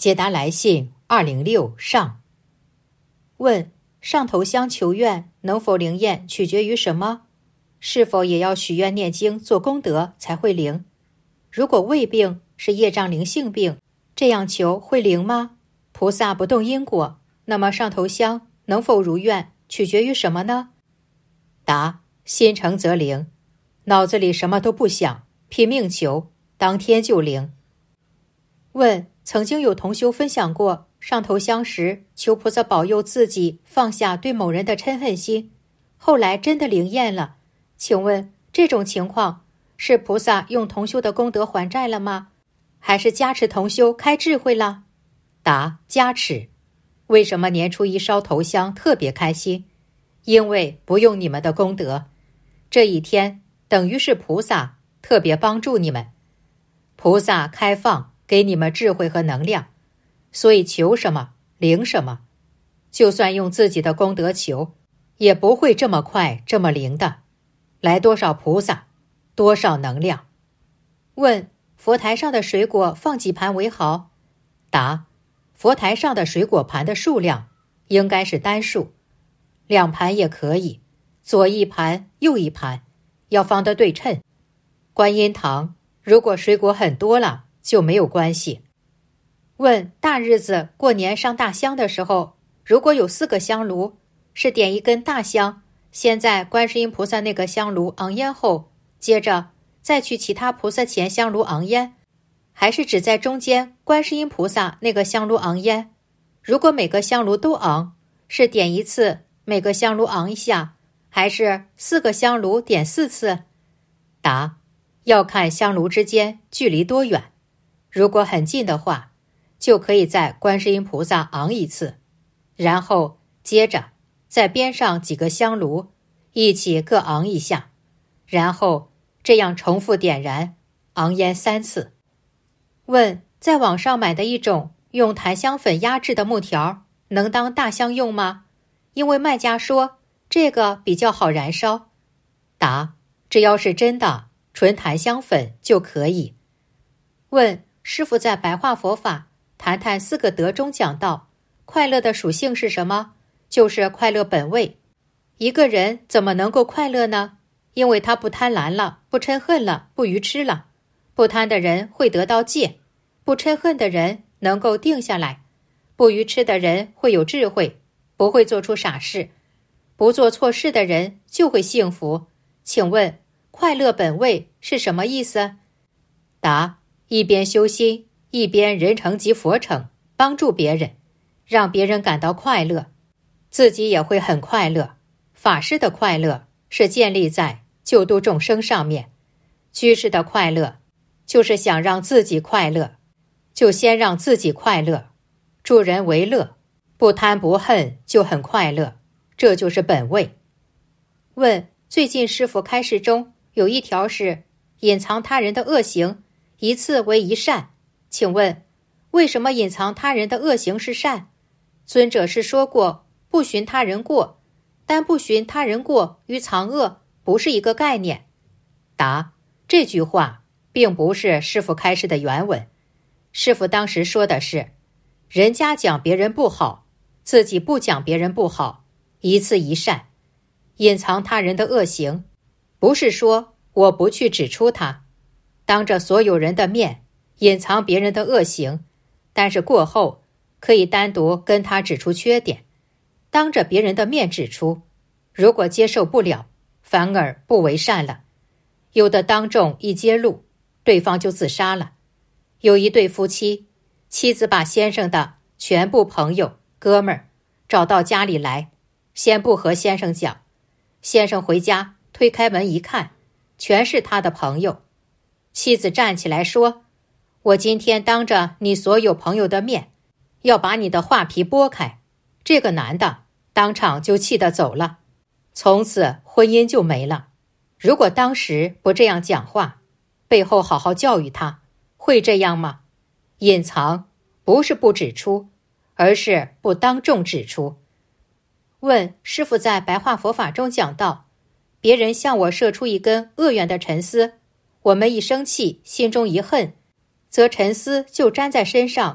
解答来信206上。问：上头香求愿能否灵验，取决于什么？是否也要许愿念经做功德才会灵？如果胃病是业障灵性病，这样求会灵吗？菩萨不动因果，那么上头香能否如愿，取决于什么呢？答：心诚则灵，脑子里什么都不想，拼命求，当天就灵。问：曾经有同修分享过，上头香时求菩萨保佑自己放下对某人的嗔恨心，后来真的灵验了。请问这种情况是菩萨用同修的功德还债了吗？还是加持同修开智慧了？答：加持。为什么年初一烧头香特别开心？因为不用你们的功德，这一天等于是菩萨特别帮助你们，菩萨开放给你们智慧和能量，所以求什么灵什么。就算用自己的功德求，也不会这么快这么灵的。来多少菩萨，多少能量。问：佛台上的水果放几盘为好？答：佛台上的水果盘的数量应该是单数，2盘也可以，左一盘右一盘，要放得对称。观音堂如果水果很多了就没有关系。问：大日子过年上大香的时候，如果有4个香炉，是点一根大香，先在观世音菩萨那个香炉昂烟后，接着再去其他菩萨前香炉昂烟，还是只在中间观世音菩萨那个香炉昂烟？如果每个香炉都昂，是点一次每个香炉昂一下，还是4个香炉点4次？答：要看香炉之间距离多远，如果很近的话，就可以在观世音菩萨昂一次，然后接着在边上几个香炉一起各昂一下，然后这样重复点燃，昂烟3次。问：在网上买的一种用檀香粉压制的木条，能当大香用吗？因为卖家说这个比较好燃烧。答：只要是真的纯檀香粉就可以。问：师父在白话佛法谈谈4个德中讲到，快乐的属性是什么？就是快乐本位。一个人怎么能够快乐呢？因为他不贪婪了，不嗔恨了，不愚痴了。不贪的人会得到戒，不嗔恨的人能够定下来，不愚痴的人会有智慧，不会做出傻事，不做错事的人就会幸福。请问快乐本位是什么意思？答：一边修心，一边人成即佛成，帮助别人，让别人感到快乐，自己也会很快乐。法师的快乐是建立在救度众生上面，居士的快乐就是想让自己快乐，就先让自己快乐，助人为乐，不贪不恨就很快乐，这就是本位。问：最近师父开示中有一条是隐藏他人的恶行，一次为一善，请问为什么隐藏他人的恶行是善？尊者是说过不寻他人过，但不寻他人过与藏恶不是一个概念。答：这句话并不是师父开示的原文，师父当时说的是人家讲别人不好，自己不讲别人不好，一次一善。隐藏他人的恶行，不是说我不去指出他，当着所有人的面隐藏别人的恶行，但是过后可以单独跟他指出缺点，当着别人的面指出，如果接受不了，反而不为善了。有的当众一揭露，对方就自杀了。有一对夫妻，妻子把先生的全部朋友哥们儿找到家里来，先不和先生讲，先生回家推开门一看，全是他的朋友。妻子站起来说：我今天当着你所有朋友的面，要把你的画皮剥开。这个男的当场就气得走了，从此婚姻就没了。如果当时不这样讲话，背后好好教育他，会这样吗？隐藏不是不指出，而是不当众指出。问：师父在白话佛法中讲到，别人向我射出一根恶缘的尘丝，我们一生气，心中一恨，则尘丝就粘在身上，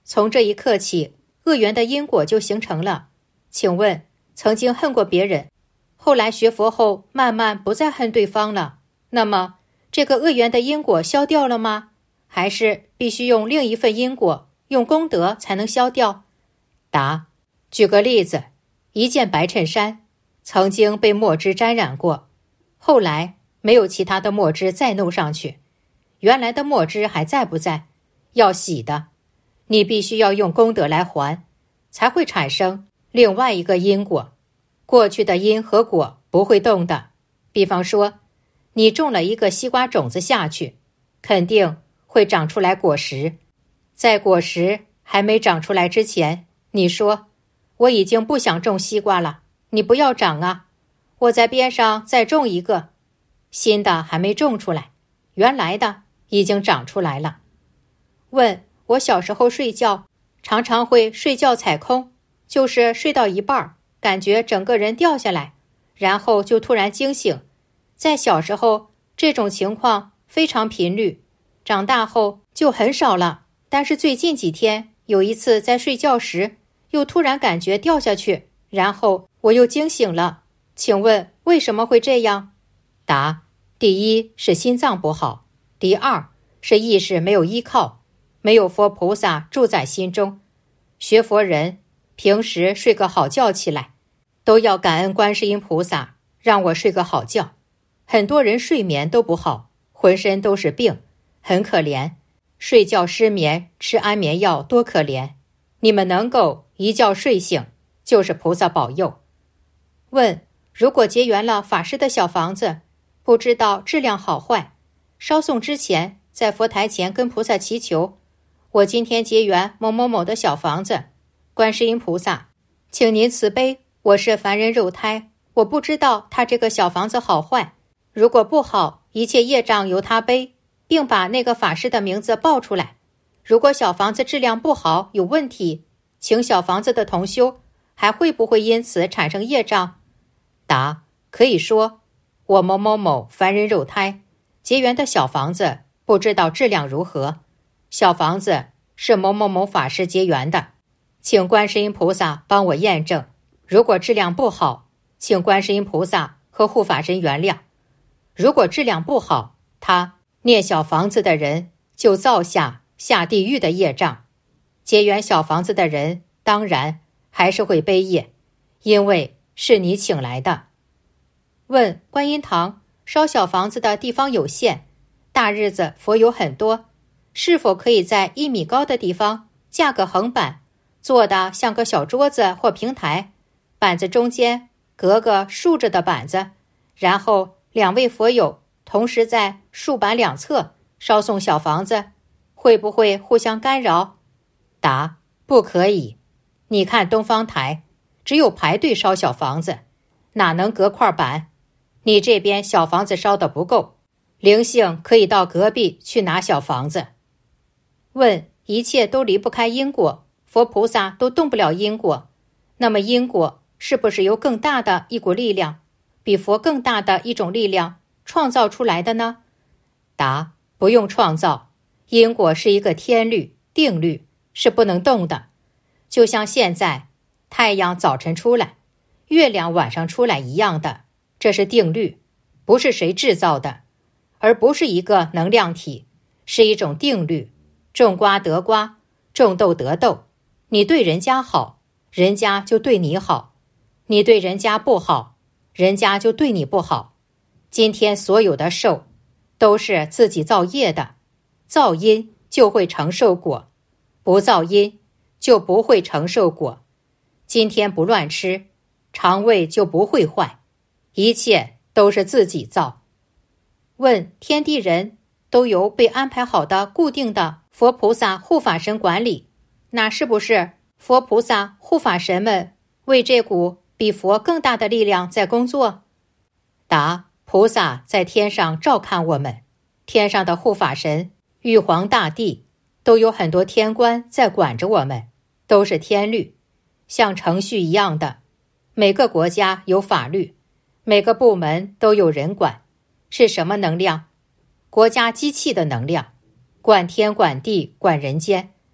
从这一刻起，恶缘的因果就形成了。请问，曾经恨过别人，后来学佛后慢慢不再恨对方了，那么这个恶缘的因果消掉了吗？还是必须用另一份因果，用功德才能消掉？答：举个例子，一件白衬衫曾经被墨汁沾染过，后来没有其他的墨汁再弄上去，原来的墨汁还在不在？要洗的，你必须要用功德来还，才会产生另外一个因果。过去的因和果不会动的。比方说，你种了一个西瓜种子下去，肯定会长出来果实。在果实还没长出来之前，你说我已经不想种西瓜了，你不要长啊，我在边上再种一个，新的还没种出来，原来的已经长出来了。问：我小时候睡觉常常会睡觉踩空，就是睡到一半感觉整个人掉下来，然后就突然惊醒。在小时候这种情况非常频率，长大后就很少了，但是最近几天有一次在睡觉时又突然感觉掉下去，然后我又惊醒了。请问为什么会这样？答：第一是心脏不好，第二是意识没有依靠，没有佛菩萨住在心中。学佛人平时睡个好觉起来，都要感恩观世音菩萨让我睡个好觉。很多人睡眠都不好，浑身都是病，很可怜。睡觉失眠，吃安眠药多可怜。你们能够一觉睡醒，就是菩萨保佑。问：如果结缘了法师的小房子，不知道质量好坏，烧送之前在佛台前跟菩萨祈求，我今天结缘某某某的小房子，观世音菩萨，请您慈悲，我是凡人肉胎，我不知道他这个小房子好坏，如果不好，一切业障由他背，并把那个法师的名字报出来。如果小房子质量不好，有问题，请小房子的同修还会不会因此产生业障？答：可以说，我某某某凡人肉胎结缘的小房子不知道质量如何，小房子是某某某法师结缘的，请观世音菩萨帮我验证。如果质量不好，请观世音菩萨和护法神原谅。如果质量不好，他念小房子的人就造下地狱的业障。结缘小房子的人当然还是会背业，因为是你请来的。问：观音堂烧小房子的地方有限，大日子佛有很多，是否可以在1米高的地方架个横板，做的像个小桌子或平台，板子中间隔个竖着的板子，然后2位佛友同时在竖板两侧烧送小房子，会不会互相干扰？答：不可以。你看东方台只有排队烧小房子，哪能隔块板？你这边小房子烧得不够，灵性可以到隔壁去拿小房子。问：一切都离不开因果，佛菩萨都动不了因果，那么因果是不是由更大的一股力量，比佛更大的一种力量创造出来的呢？答：不用创造，因果是一个天律、定律，是不能动的。就像现在太阳早晨出来，月亮晚上出来一样的，这是定律，不是谁制造的，而不是一个能量体，是一种定律。种瓜得瓜，种豆得豆，你对人家好，人家就对你好，你对人家不好，人家就对你不好。今天所有的受都是自己造业的，造因就会承受果，不造因就不会承受果。今天不乱吃，肠胃就不会坏，一切都是自己造。问：天地人都由被安排好的固定的佛菩萨护法神管理，那是不是佛菩萨护法神们为这股比佛更大的力量在工作？答：菩萨在天上照看我们，天上的护法神玉皇大帝都有很多天官在管着我们，都是天律，像程序一样的。每个国家有法律，每个部门都有人管。是什么能量？国家机器的能量，管天管地管人间。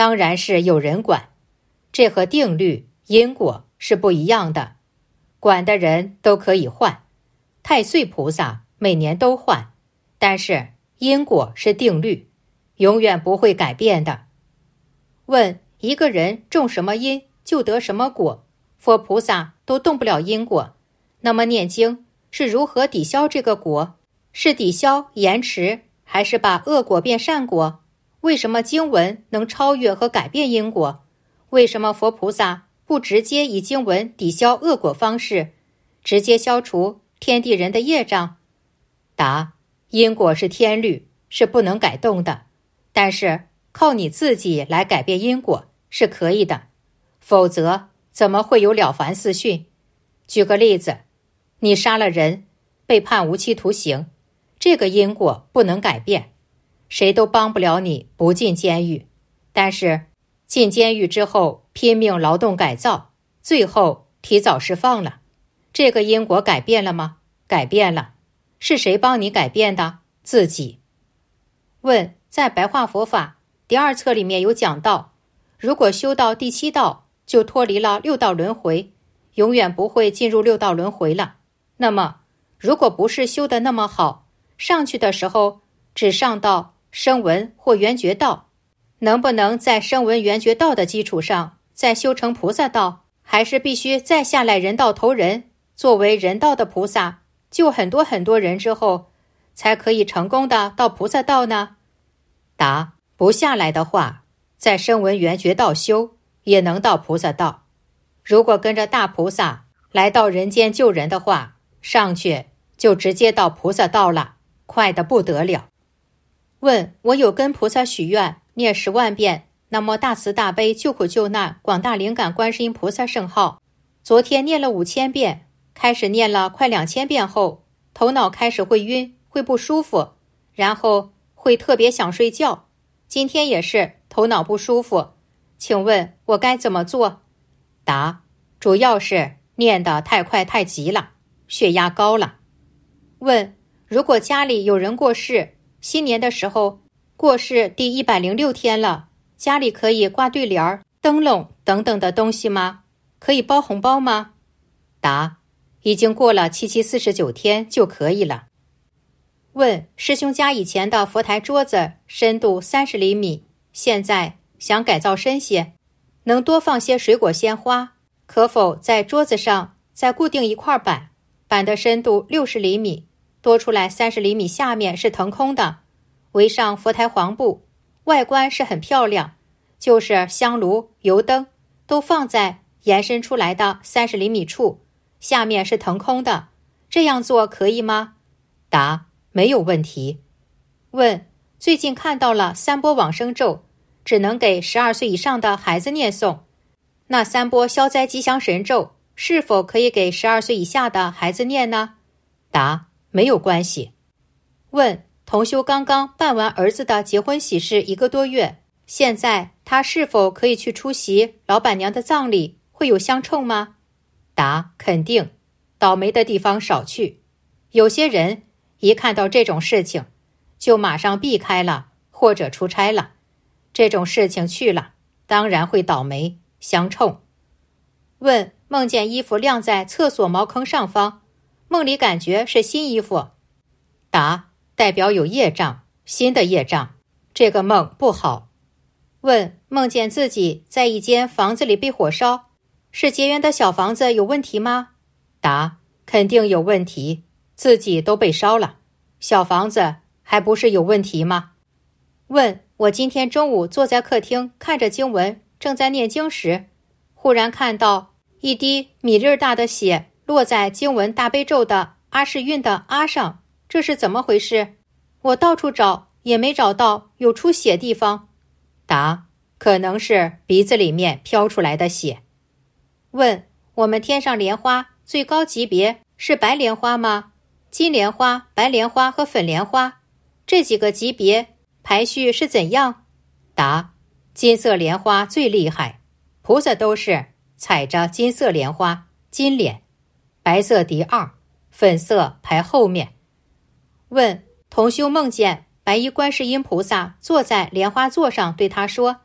当然是有人管，这和定律、因果是不一样的。管的人都可以换，太岁菩萨每年都换，但是因果是定律，永远不会改变的。问一个人种什么因就得什么果，佛菩萨都动不了因果，那么念经是如何抵消这个果？是抵消延迟，还是把恶果变善果？为什么经文能超越和改变因果？为什么佛菩萨不直接以经文抵消恶果方式，直接消除天地人的业障？答：因果是天律，是不能改动的，但是靠你自己来改变因果是可以的，否则怎么会有了凡四训？举个例子，你杀了人，被判无期徒刑，这个因果不能改变，谁都帮不了你不进监狱，但是进监狱之后拼命劳动改造，最后提早释放了，这个因果改变了吗？改变了。是谁帮你改变的？自己。问，在白话佛法第2册里面有讲到，如果修到第7道就脱离了6道轮回，永远不会进入6道轮回了。那么如果不是修得那么好，上去的时候只上到声闻或缘觉道，能不能在声闻缘觉道的基础上再修成菩萨道？还是必须再下来人道投人，作为人道的菩萨救很多很多人之后才可以成功的到菩萨道呢？答：不下来的话，在声闻缘觉道修也能到菩萨道。如果跟着大菩萨来到人间救人的话，上去就直接到菩萨道了，快得不得了。问，我有跟菩萨许愿念10万遍南无大慈大悲救苦救难广大灵感观世音菩萨圣号，昨天念了5000遍，开始念了快2000遍后，头脑开始会晕，会不舒服，然后会特别想睡觉。今天也是头脑不舒服，请问我该怎么做？答：主要是念得太快太急了，血压高了。问，如果家里有人过世，新年的时候过世第106天了，家里可以挂对联、灯笼等等的东西吗？可以包红包吗？答：已经过了7749天就可以了。问，师兄家以前的佛台桌子深度30厘米，现在想改造深些，能多放些水果鲜花，可否在桌子上再固定一块板，板的深度60厘米，多出来30厘米下面是腾空的，围上佛台黄布，外观是很漂亮，就是香炉、油灯都放在延伸出来的30厘米处，下面是腾空的，这样做可以吗？答：没有问题。问，最近看到了3波往生咒，只能给12岁以上的孩子念诵，那3波消灾吉祥神咒是否可以给12岁以下的孩子念呢？答：没有关系。问，同修刚刚办完儿子的结婚喜事1个多月，现在他是否可以去出席老板娘的葬礼，会有香臭吗？答：肯定，倒霉的地方少去。有些人一看到这种事情就马上避开了或者出差了，这种事情去了当然会倒霉香臭。问，梦见衣服晾在厕所茅坑上方，梦里感觉是新衣服。答：代表有业障，新的业障，这个梦不好。问，梦见自己在一间房子里被火烧，是结缘的小房子有问题吗？答：肯定有问题，自己都被烧了，小房子还不是有问题吗？问，我今天中午坐在客厅看着经文，正在念经时，忽然看到一滴米粒大的血落在经文大悲咒的阿是韵的阿上，这是怎么回事？我到处找也没找到有出血地方。答：可能是鼻子里面飘出来的血。问，我们天上莲花最高级别是白莲花吗？金莲花、白莲花和粉莲花这几个级别排序是怎样？答：金色莲花最厉害，菩萨都是踩着金色莲花，金莲，白色第2，粉色排后面。问，同修梦见白衣观世音菩萨坐在莲花座上对他说，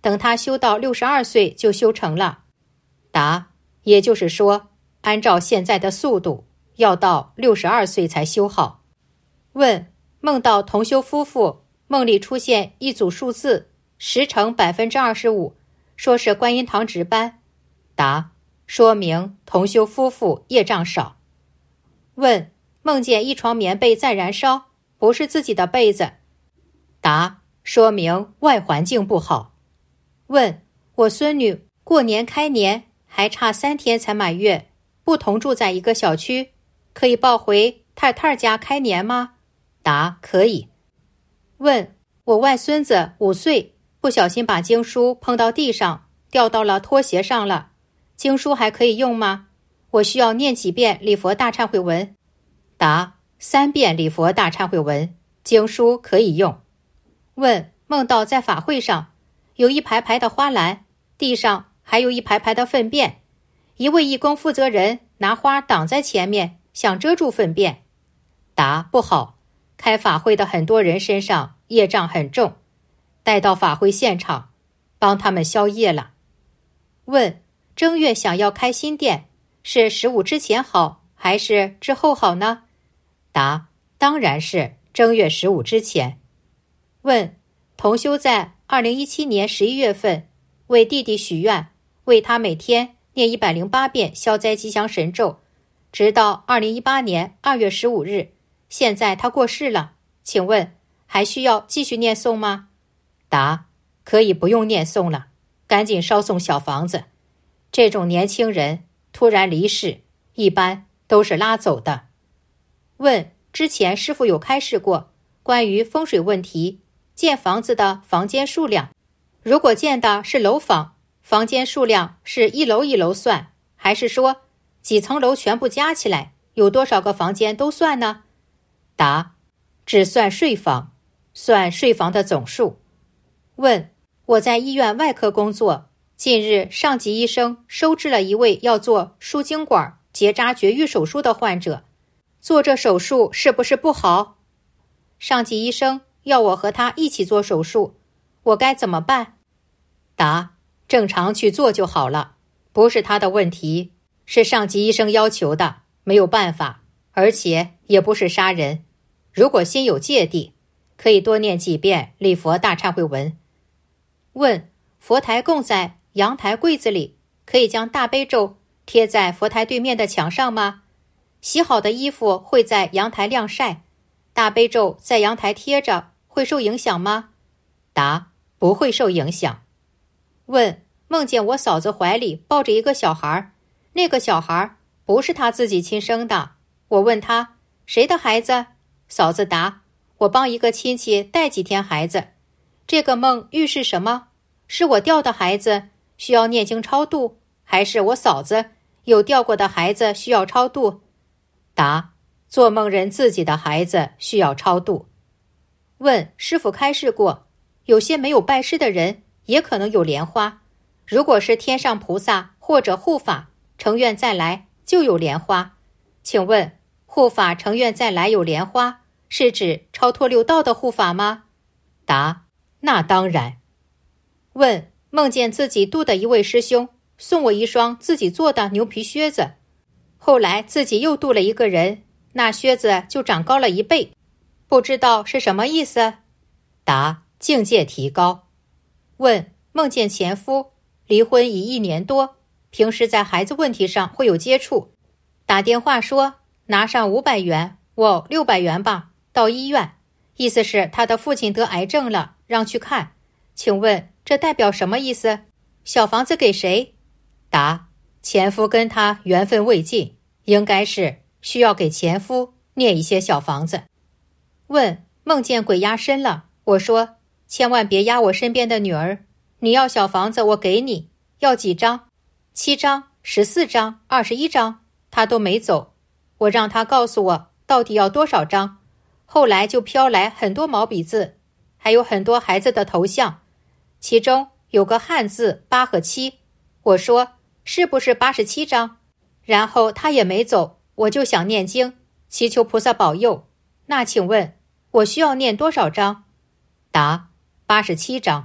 等他修到62岁就修成了。答：也就是说，按照现在的速度，要到62岁才修好。问：梦到同修夫妇，梦里出现一组数字10乘25%，说是观音堂值班。答：说明同修夫妇业障少。问：梦见一床棉被在燃烧，不是自己的被子。答：说明外环境不好。问：我孙女过年开年还差3天才满月，不同住在一个小区，可以抱回太太家开年吗？答：可以。问：我外孙子5岁，不小心把经书碰到地上，掉到了拖鞋上了，经书还可以用吗？我需要念几遍礼佛大忏悔文？答：3遍礼佛大忏悔文，经书可以用。问：梦到在法会上有一排排的花篮，地上还有一排排的粪便，一位义工负责人拿花挡在前面，想遮住粪便。答：不好，开法会的很多人身上业障很重，带到法会现场帮他们消业了。问：正月想要开新店，是15之前好还是之后好呢？答：当然是正月15之前。问：同修在2017年11月份为弟弟许愿，为他每天念108遍消灾吉祥神咒，直到2018年2月15日，现在他过世了，请问还需要继续念诵吗？答：可以不用念诵了，赶紧烧送小房子。这种年轻人突然离世，一般都是拉走的。问：之前师父有开示过关于风水问题，建房子的房间数量，如果建的是楼房，房间数量是一楼一楼算，还是说几层楼全部加起来有多少个房间都算呢？答：只算睡房，算睡房的总数。问：我在医院外科工作，近日上级医生收治了一位要做输精管结扎绝育手术的患者，做这手术是不是不好？上级医生要我和他一起做手术，我该怎么办？答：正常去做就好了，不是他的问题，是上级医生要求的，没有办法，而且也不是杀人。如果心有芥蒂，可以多念几遍礼佛大忏悔文。问：佛台供在阳台柜子里，可以将大悲咒贴在佛台对面的墙上吗？洗好的衣服会在阳台晾晒，大悲咒在阳台贴着会受影响吗？答：不会受影响。问：梦见我嫂子怀里抱着一个小孩，那个小孩不是他自己亲生的，我问他谁的孩子？嫂子答：我帮一个亲戚带几天孩子。这个梦预示什么？是我掉的孩子需要念经超度，还是我嫂子有掉过的孩子需要超度？答：做梦人自己的孩子需要超度。问：师父开示过，有些没有拜师的人也可能有莲花，如果是天上菩萨或者护法成愿再来就有莲花，请问护法成愿再来有莲花，是指超脱六道的护法吗？答：那当然。问：梦见自己度的一位师兄送我一双自己做的牛皮靴子，后来自己又度了一个人，那靴子就长高了1倍，不知道是什么意思？答：境界提高。问：梦见前夫离婚已1年多，平时在孩子问题上会有接触，打电话说拿上500元，我600元吧，到医院，意思是他的父亲得癌症了，让去看，请问这代表什么意思？小房子给谁？答：前夫跟他缘分未尽，应该是需要给前夫念一些小房子。问：梦见鬼压身了，我说千万别压我身边的女儿，你要小房子我给你，要几张？7张、14张、21张，他都没走，我让他告诉我到底要多少张，后来就飘来很多毛笔字，还有很多孩子的头像，其中有个汉字8和7，我说是不是87张？然后他也没走，我就想念经，祈求菩萨保佑。那请问我需要念多少张？答：87张。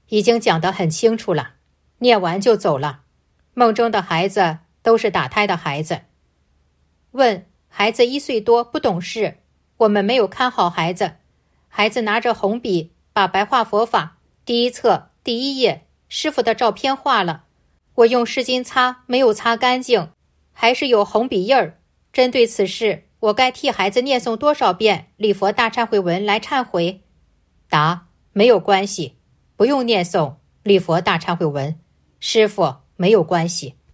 已经讲得很清楚了，念完就走了。梦中的孩子都是打胎的孩子。问：孩子1岁多，不懂事，我们没有看好孩子。孩子拿着红笔把白话佛法第1册第1页师父的照片画了，我用湿巾擦没有擦干净，还是有红笔印儿。针对此事，我该替孩子念诵多少遍礼佛大忏悔文来忏悔？答：没有关系，不用念诵礼佛大忏悔文，师父没有关系。